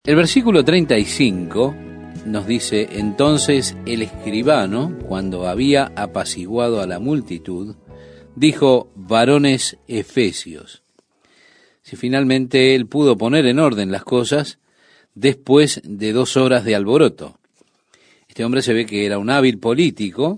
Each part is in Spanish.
El versículo 35 nos dice: entonces el escribano, cuando había apaciguado a la multitud, dijo: varones efesios. Si finalmente él pudo poner en orden las cosas después de 2 horas de alboroto. Este hombre se ve que era un hábil político,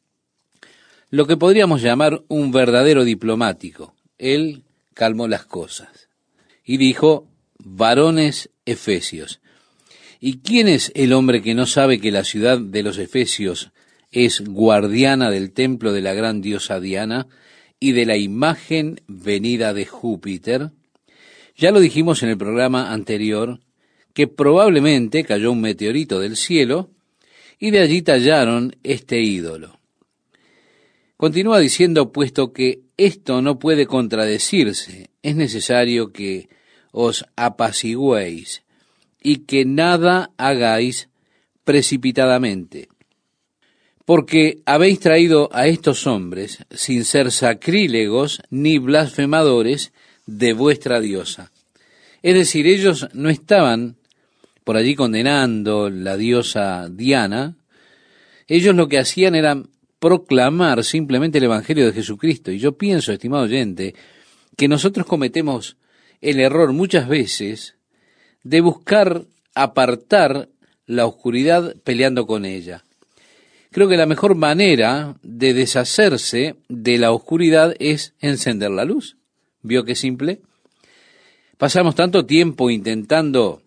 lo que podríamos llamar un verdadero diplomático. Él calmó las cosas y dijo: varones efesios. ¿Y quién es el hombre que no sabe que la ciudad de los efesios es guardiana del templo de la gran diosa Diana y de la imagen venida de Júpiter? Ya lo dijimos en el programa anterior, que probablemente cayó un meteorito del cielo y de allí tallaron este ídolo. Continúa diciendo: puesto que esto no puede contradecirse, es necesario que os apaciguéis y que nada hagáis precipitadamente, porque habéis traído a estos hombres sin ser sacrílegos ni blasfemadores de vuestra diosa. Es decir, ellos no estaban por allí condenando la diosa Diana. Ellos lo que hacían era proclamar simplemente el Evangelio de Jesucristo. Y yo pienso, estimado oyente, que nosotros cometemos el error muchas veces de buscar apartar la oscuridad peleando con ella. Creo que la mejor manera de deshacerse de la oscuridad es encender la luz. ¿Vio qué simple? Pasamos tanto tiempo intentando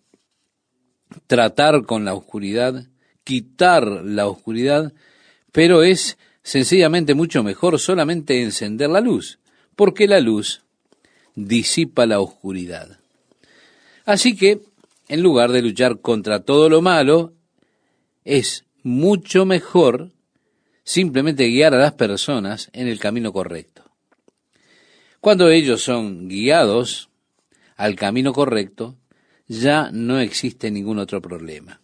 tratar con la oscuridad, quitar la oscuridad, pero es sencillamente mucho mejor solamente encender la luz, porque la luz disipa la oscuridad. Así que, en lugar de luchar contra todo lo malo, es mucho mejor simplemente guiar a las personas en el camino correcto. Cuando ellos son guiados al camino correcto, ya no existe ningún otro problema.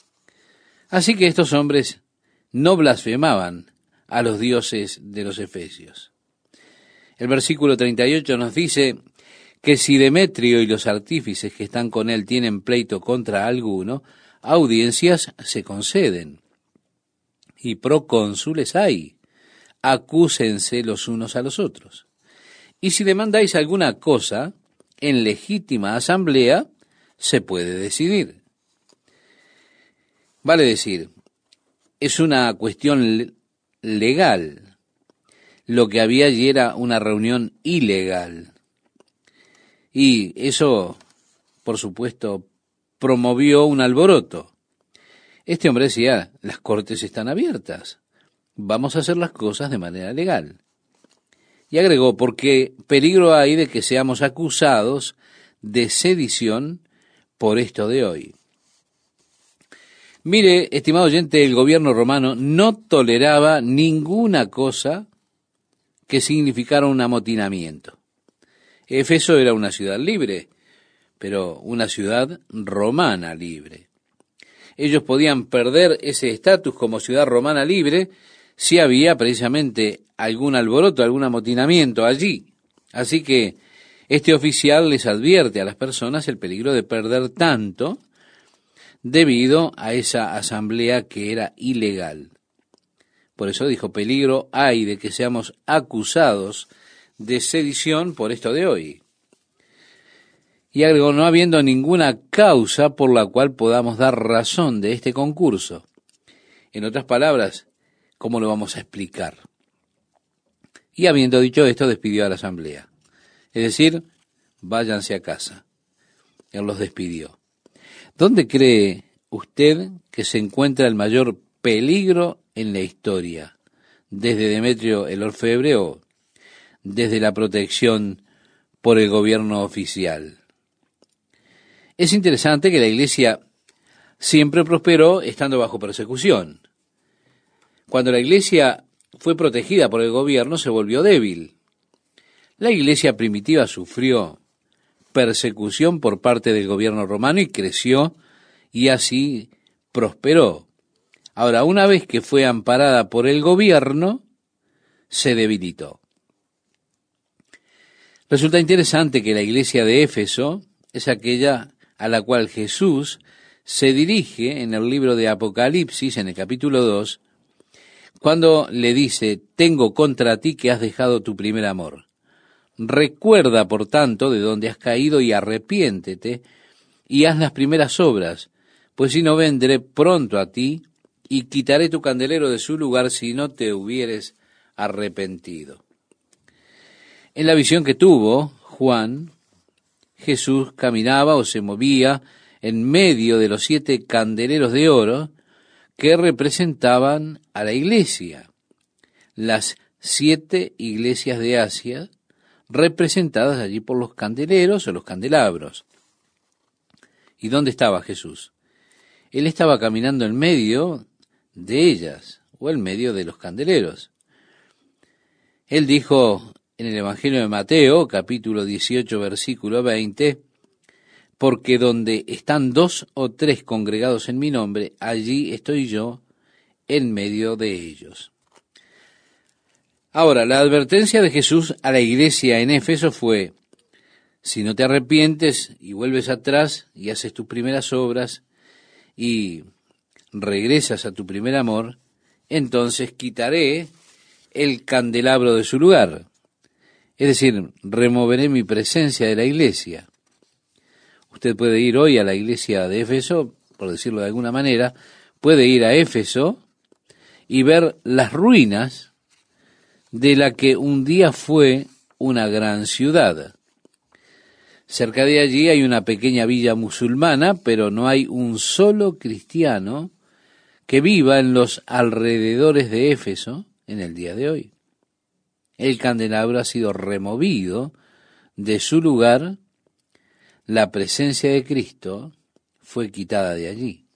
Así que estos hombres no blasfemaban a los dioses de los efesios. El versículo 38 nos dice que si Demetrio y los artífices que están con él tienen pleito contra alguno, audiencias se conceden. Y procónsules hay, acúsense los unos a los otros. Y si demandáis alguna cosa, en legítima asamblea se puede decidir. Vale decir, es una cuestión legal. Lo que había allí era una reunión ilegal. Y eso, por supuesto, promovió un alboroto. Este hombre decía: las cortes están abiertas, vamos a hacer las cosas de manera legal. Y agregó: porque peligro hay de que seamos acusados de sedición por esto de hoy. Mire, estimado oyente, el gobierno romano no toleraba ninguna cosa que significara un amotinamiento. Éfeso era una ciudad libre, pero una ciudad romana libre. Ellos podían perder ese estatus como ciudad romana libre si había precisamente algún alboroto, algún amotinamiento allí. Así que este oficial les advierte a las personas el peligro de perder tanto debido a esa asamblea que era ilegal. Por eso dijo: peligro hay de que seamos acusados de sedición por esto de hoy. Y agregó: no habiendo ninguna causa por la cual podamos dar razón de este concurso. En otras palabras, ¿cómo lo vamos a explicar? Y habiendo dicho esto, despidió a la asamblea. Es decir, váyanse a casa. Él los despidió. ¿Dónde cree usted que se encuentra el mayor peligro en la historia? ¿Desde Demetrio el orfebre o desde la protección por el gobierno oficial? Es interesante que la iglesia siempre prosperó estando bajo persecución. Cuando la iglesia fue protegida por el gobierno, se volvió débil. La iglesia primitiva sufrió persecución por parte del gobierno romano y creció y así prosperó. Ahora, una vez que fue amparada por el gobierno, se debilitó. Resulta interesante que la iglesia de Éfeso es aquella a la cual Jesús se dirige en el libro de Apocalipsis, en el capítulo 2, cuando le dice: tengo contra ti que has dejado tu primer amor. Recuerda, por tanto, de dónde has caído y arrepiéntete y haz las primeras obras, pues si no, vendré pronto a ti y quitaré tu candelero de su lugar si no te hubieres arrepentido. En la visión que tuvo Juan, Jesús caminaba o se movía en medio de los 7 candeleros de oro que representaban a la iglesia, las 7 iglesias de Asia, representadas allí por los candeleros o los candelabros. ¿Y dónde estaba Jesús? Él estaba caminando en medio de ellas, o en medio de los candeleros. Él dijo en el Evangelio de Mateo, capítulo 18, versículo 20, porque donde están 2 o 3 congregados en mi nombre, allí estoy yo en medio de ellos. Ahora, la advertencia de Jesús a la iglesia en Éfeso fue: si no te arrepientes y vuelves atrás y haces tus primeras obras y regresas a tu primer amor, entonces quitaré el candelabro de su lugar. Es decir, removeré mi presencia de la iglesia. Usted puede ir hoy a la iglesia de Éfeso, por decirlo de alguna manera, puede ir a Éfeso y ver las ruinas de la que un día fue una gran ciudad. Cerca de allí hay una pequeña villa musulmana, pero no hay un solo cristiano que viva en los alrededores de Éfeso en el día de hoy. El candelabro ha sido removido de su lugar, la presencia de Cristo fue quitada de allí.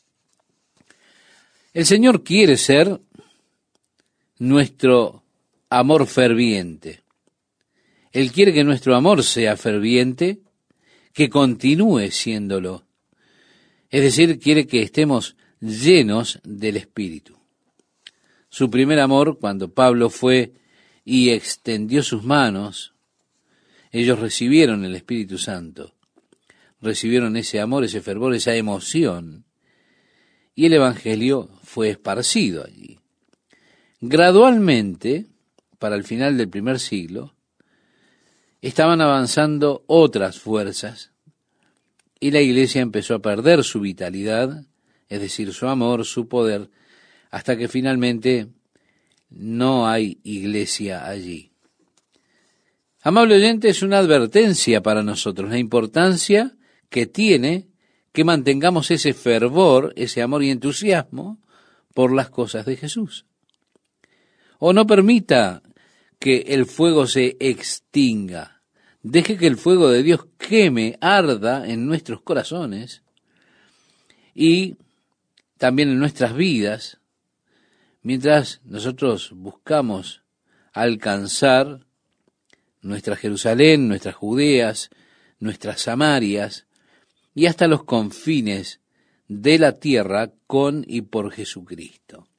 El Señor quiere ser nuestro amor ferviente. Él quiere que nuestro amor sea ferviente, que continúe siéndolo. Es decir, quiere que estemos llenos del Espíritu. Su primer amor, cuando Pablo fue y extendió sus manos, ellos recibieron el Espíritu Santo, recibieron ese amor, ese fervor, esa emoción, y el Evangelio fue esparcido allí. Gradualmente, para el final del primer siglo, estaban avanzando otras fuerzas y la iglesia empezó a perder su vitalidad, es decir, su amor, su poder, hasta que finalmente no hay iglesia allí. Amable oyente, es una advertencia para nosotros, la importancia que tiene que mantengamos ese fervor, ese amor y entusiasmo por las cosas de Jesús. O no permita que el fuego se extinga. Deje que el fuego de Dios queme, arda en nuestros corazones y también en nuestras vidas, mientras nosotros buscamos alcanzar nuestra Jerusalén, nuestras Judeas, nuestras Samarias y hasta los confines de la tierra con y por Jesucristo.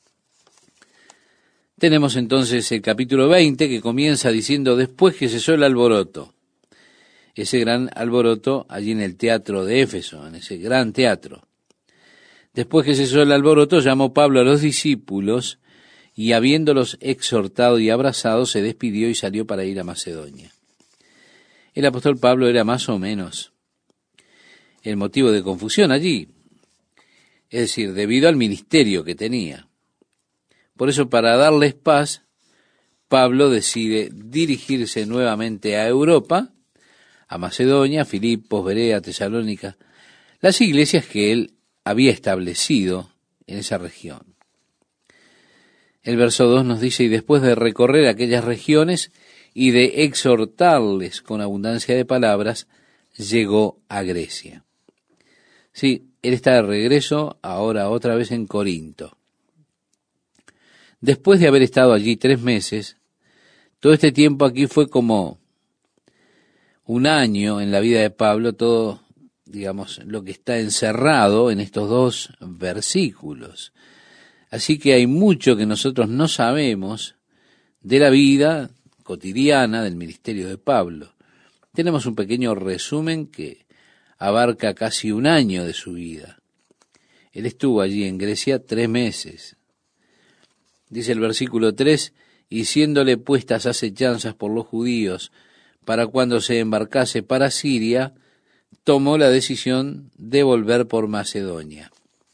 Tenemos entonces el capítulo 20 que comienza diciendo: después que cesó el alboroto, ese gran alboroto allí en el teatro de Éfeso, en ese gran teatro. Después que cesó el alboroto, llamó Pablo a los discípulos y habiéndolos exhortado y abrazado, se despidió y salió para ir a Macedonia. El apóstol Pablo era más o menos el motivo de confusión allí, es decir, debido al ministerio que tenía. Por eso, para darles paz, Pablo decide dirigirse nuevamente a Europa, a Macedonia, Filipos, Berea, Tesalónica, las iglesias que él había establecido en esa región. El verso 2 nos dice: y después de recorrer aquellas regiones y de exhortarles con abundancia de palabras, llegó a Grecia. Sí, él está de regreso ahora otra vez en Corinto. Después de haber estado allí 3 meses, todo este tiempo aquí fue como un año en la vida de Pablo, todo, digamos, lo que está encerrado en estos 2 versículos. Así que hay mucho que nosotros no sabemos de la vida cotidiana del ministerio de Pablo. Tenemos un pequeño resumen que abarca casi un año de su vida. Él estuvo allí en Grecia 3 meses. Dice el versículo 3, y siéndole puestas acechanzas por los judíos para cuando se embarcase para Siria, tomó la decisión de volver por Macedonia.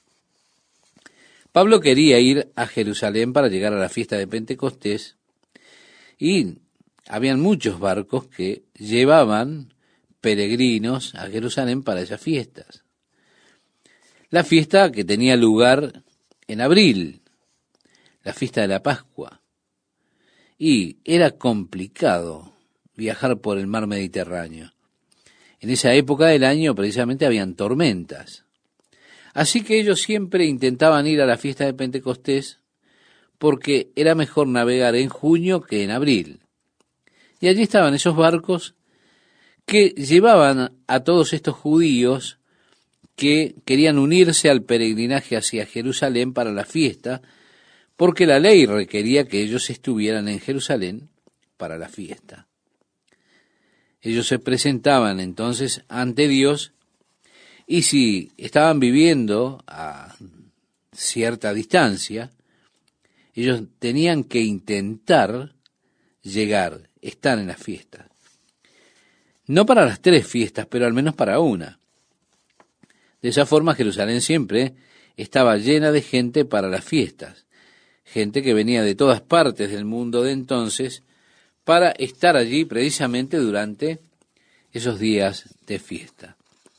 Pablo quería ir a Jerusalén para llegar a la fiesta de Pentecostés, y habían muchos barcos que llevaban peregrinos a Jerusalén para esas fiestas. La fiesta que tenía lugar en abril, la fiesta de la Pascua, y era complicado viajar por el mar Mediterráneo. En esa época del año precisamente habían tormentas. Así que ellos siempre intentaban ir a la fiesta de Pentecostés porque era mejor navegar en junio que en abril. Y allí estaban esos barcos que llevaban a todos estos judíos que querían unirse al peregrinaje hacia Jerusalén para la fiesta, porque la ley requería que ellos estuvieran en Jerusalén para la fiesta. Ellos se presentaban entonces ante Dios, y si estaban viviendo a cierta distancia, ellos tenían que intentar llegar, estar en la fiesta. No para las 3 fiestas, pero al menos para una. De esa forma Jerusalén siempre estaba llena de gente para las fiestas, gente que venía de todas partes del mundo de entonces para estar allí precisamente durante esos días de fiesta.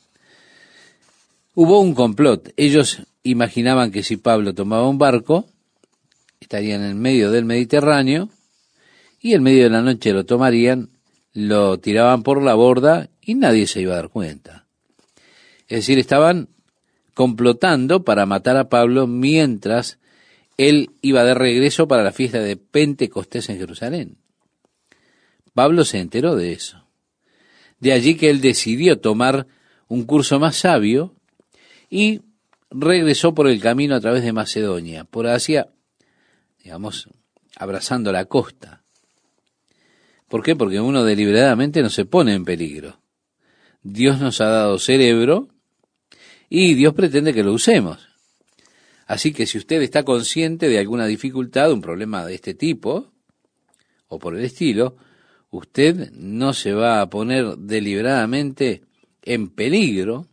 Hubo un complot. Ellos imaginaban que si Pablo tomaba un barco, estarían en medio del Mediterráneo, y en medio de la noche lo tomarían, lo tiraban por la borda y nadie se iba a dar cuenta. Es decir, estaban complotando para matar a Pablo mientras él iba de regreso para la fiesta de Pentecostés en Jerusalén. Pablo se enteró de eso. De allí que él decidió tomar un curso más sabio y regresó por el camino a través de Macedonia, por Asia, digamos, abrazando la costa. ¿Por qué? Porque uno deliberadamente no se pone en peligro. Dios nos ha dado cerebro y Dios pretende que lo usemos. Así que si usted está consciente de alguna dificultad, un problema de este tipo, o por el estilo, usted no se va a poner deliberadamente en peligro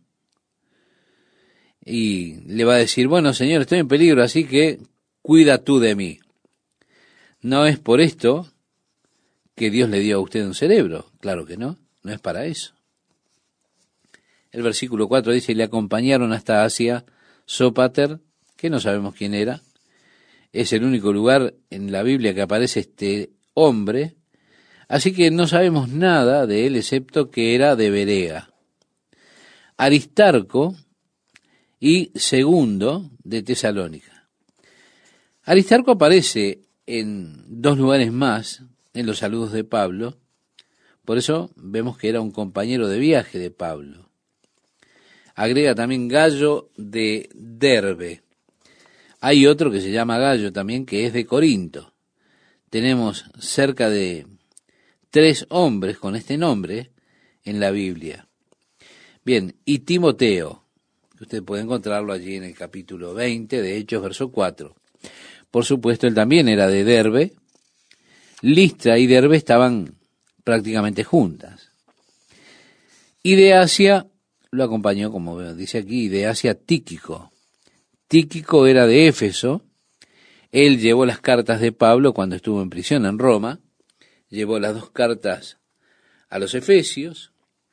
y le va a decir, bueno, Señor, estoy en peligro, así que cuida tú de mí. No es por esto que Dios le dio a usted un cerebro, claro que no, no es para eso. El versículo 4 dice, le acompañaron hasta Asia Sópater, que no sabemos quién era. Es el único lugar en la Biblia que aparece este hombre, así que no sabemos nada de él excepto que era de Berea. Aristarco y Segundo de Tesalónica. Aristarco aparece en 2 lugares más en los saludos de Pablo, por eso vemos que era un compañero de viaje de Pablo. Agrega también Gallo de Derbe. Hay otro que se llama Gallo también, que es de Corinto. Tenemos cerca de 3 hombres con este nombre en la Biblia. Bien, y Timoteo, que usted puede encontrarlo allí en el capítulo 20 de Hechos, verso 4. Por supuesto, él también era de Derbe. Listra y Derbe estaban prácticamente juntas. Y de Asia lo acompañó, como dice aquí, de Asia Tíquico. Tíquico era de Éfeso. Él llevó las cartas de Pablo cuando estuvo en prisión en Roma. Llevó las 2 cartas a los Efesios,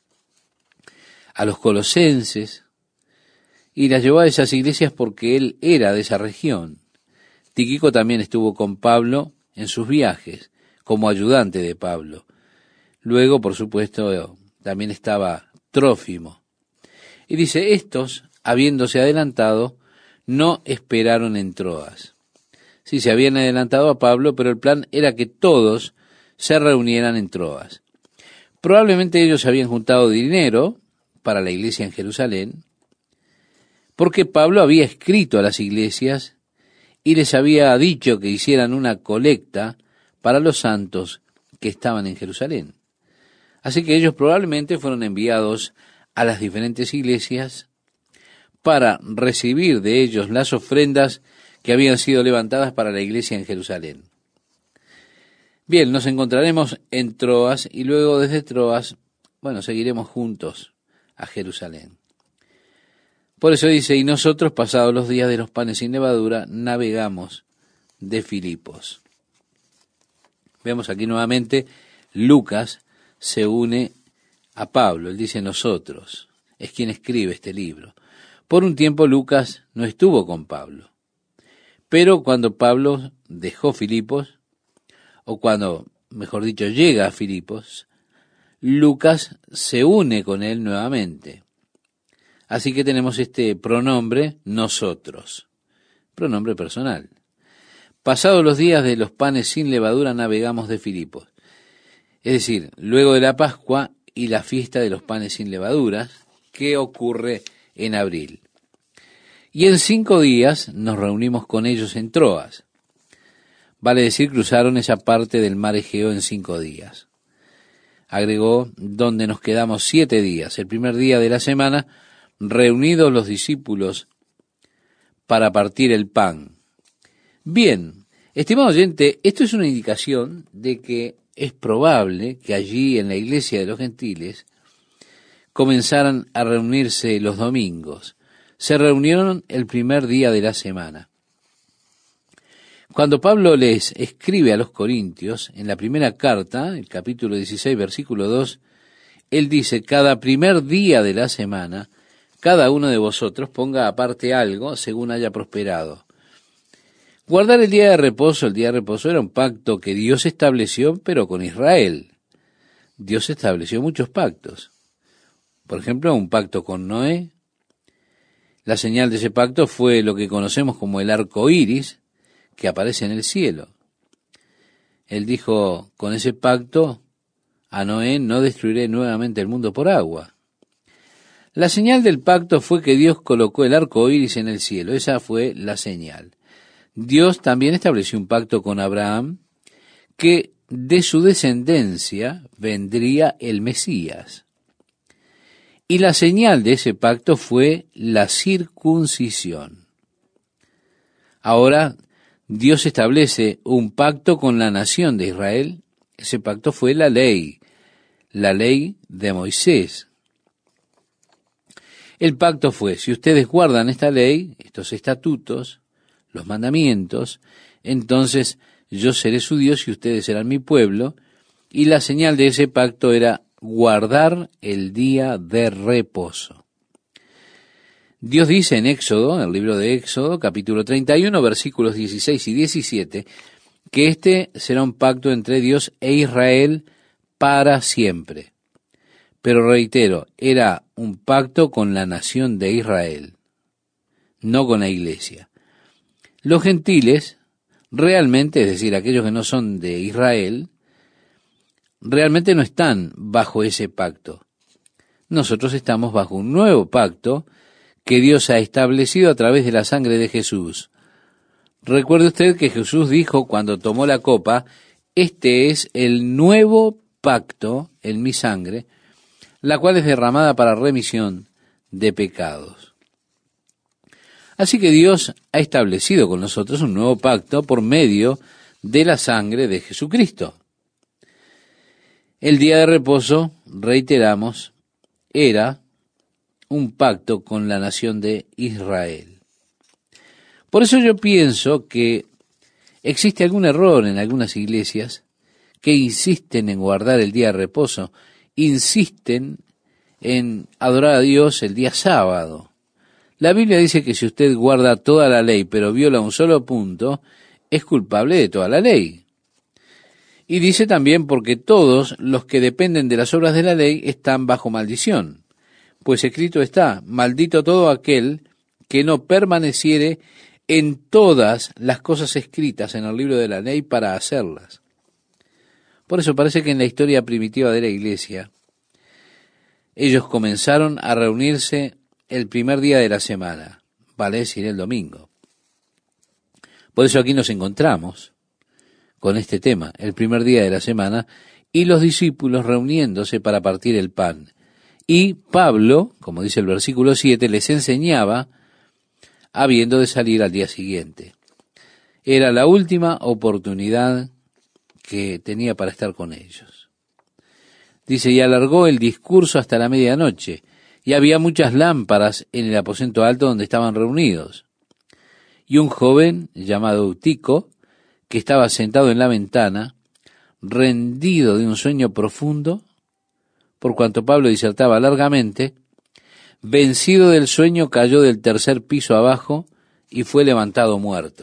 a los Colosenses, y las llevó a esas iglesias porque él era de esa región. Tíquico también estuvo con Pablo en sus viajes, como ayudante de Pablo. Luego, por supuesto, también estaba Trófimo. Y dice, estos, habiéndose adelantado, no esperaron en Troas. Sí, se habían adelantado a Pablo, pero el plan era que todos se reunieran en Troas. Probablemente ellos habían juntado dinero para la iglesia en Jerusalén, porque Pablo había escrito a las iglesias y les había dicho que hicieran una colecta para los santos que estaban en Jerusalén. Así que ellos probablemente fueron enviados a las diferentes iglesias para recibir de ellos las ofrendas que habían sido levantadas para la iglesia en Jerusalén. Bien, nos encontraremos en Troas y luego desde Troas, seguiremos juntos a Jerusalén. Por eso dice, y nosotros, pasados los días de los panes sin levadura, navegamos de Filipos. Vemos aquí nuevamente, Lucas se une a Pablo, él dice nosotros, es quien escribe este libro. Por un tiempo Lucas no estuvo con Pablo, pero cuando Pablo dejó Filipos, o cuando, mejor dicho, llega a Filipos, Lucas se une con él nuevamente. Así que tenemos este pronombre nosotros, pronombre personal. Pasados los días de los panes sin levadura navegamos de Filipos. Es decir, luego de la Pascua y la fiesta de los panes sin levaduras, que ocurre en abril. Y en 5 días nos reunimos con ellos en Troas. Vale decir, cruzaron esa parte del mar Egeo en 5 días. Agregó, donde nos quedamos 7 días. El primer día de la semana, reunidos los discípulos para partir el pan. Bien, estimado oyente, esto es una indicación de que es probable que allí en la iglesia de los gentiles comenzaran a reunirse los domingos. Se reunieron el primer día de la semana. Cuando Pablo les escribe a los Corintios, en la primera carta, el capítulo 16, versículo 2, él dice, cada primer día de la semana, cada uno de vosotros ponga aparte algo según haya prosperado. Guardar el día de reposo era un pacto que Dios estableció, pero con Israel. Dios estableció muchos pactos. Por ejemplo, un pacto con Noé. La señal de ese pacto fue lo que conocemos como el arco iris, que aparece en el cielo. Él dijo, con ese pacto, a Noé no destruiré nuevamente el mundo por agua. La señal del pacto fue que Dios colocó el arco iris en el cielo. Esa fue la señal. Dios también estableció un pacto con Abraham, que de su descendencia vendría el Mesías. Y la señal de ese pacto fue la circuncisión. Ahora, Dios establece un pacto con la nación de Israel. Ese pacto fue la ley de Moisés. El pacto fue, si ustedes guardan esta ley, estos estatutos, los mandamientos, entonces yo seré su Dios y ustedes serán mi pueblo. Y la señal de ese pacto era guardar el día de reposo. Dios dice en Éxodo, en el libro de Éxodo, capítulo 31, versículos 16 y 17, que este será un pacto entre Dios e Israel para siempre. Pero reitero, era un pacto con la nación de Israel, no con la iglesia. Los gentiles, realmente, es decir, aquellos que no son de Israel, realmente no están bajo ese pacto. Nosotros estamos bajo un nuevo pacto que Dios ha establecido a través de la sangre de Jesús. Recuerde usted que Jesús dijo cuando tomó la copa, este es el nuevo pacto en mi sangre, la cual es derramada para remisión de pecados. Así que Dios ha establecido con nosotros un nuevo pacto por medio de la sangre de Jesucristo. El día de reposo, reiteramos, era un pacto con la nación de Israel. Por eso yo pienso que existe algún error en algunas iglesias que insisten en guardar el día de reposo, insisten en adorar a Dios el día sábado. La Biblia dice que si usted guarda toda la ley pero viola un solo punto, es culpable de toda la ley. Y dice también porque todos los que dependen de las obras de la ley están bajo maldición. Pues escrito está, maldito todo aquel que no permaneciere en todas las cosas escritas en el libro de la ley para hacerlas. Por eso parece que en la historia primitiva de la iglesia, ellos comenzaron a reunirse el primer día de la semana, vale decir el domingo. Por eso aquí nos encontramos con este tema, el primer día de la semana, y los discípulos reuniéndose para partir el pan. Y Pablo, como dice el versículo 7, les enseñaba habiendo de salir al día siguiente. Era la última oportunidad que tenía para estar con ellos. Dice, y alargó el discurso hasta la medianoche, y había muchas lámparas en el aposento alto donde estaban reunidos. Y un joven llamado Eutico, que estaba sentado en la ventana, rendido de un sueño profundo, por cuanto Pablo disertaba largamente, vencido del sueño, cayó del tercer piso abajo y fue levantado muerto.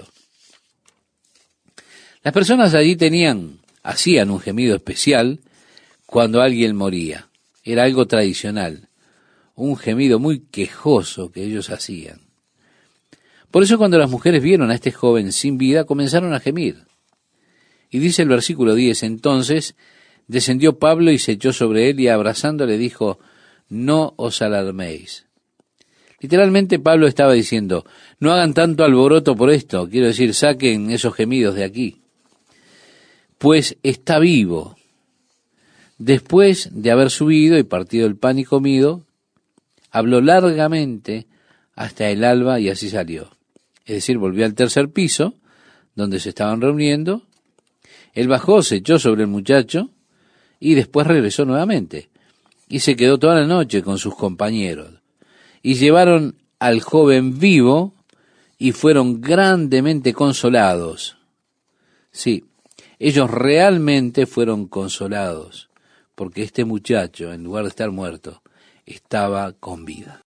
Las personas allí hacían un gemido especial cuando alguien moría. Era algo tradicional, un gemido muy quejoso que ellos hacían. Por eso cuando las mujeres vieron a este joven sin vida, comenzaron a gemir. Y dice el versículo 10, entonces descendió Pablo y se echó sobre él y abrazándole dijo, no os alarméis. Literalmente Pablo estaba diciendo, no hagan tanto alboroto por esto, quiero decir, saquen esos gemidos de aquí, pues está vivo. Después de haber subido y partido el pan y comido, habló largamente hasta el alba y así salió. Es decir, volvió al tercer piso, donde se estaban reuniendo. Él bajó, se echó sobre el muchacho y después regresó nuevamente. Y se quedó toda la noche con sus compañeros. Y llevaron al joven vivo y fueron grandemente consolados. Sí, ellos realmente fueron consolados, porque este muchacho, en lugar de estar muerto, estaba con vida.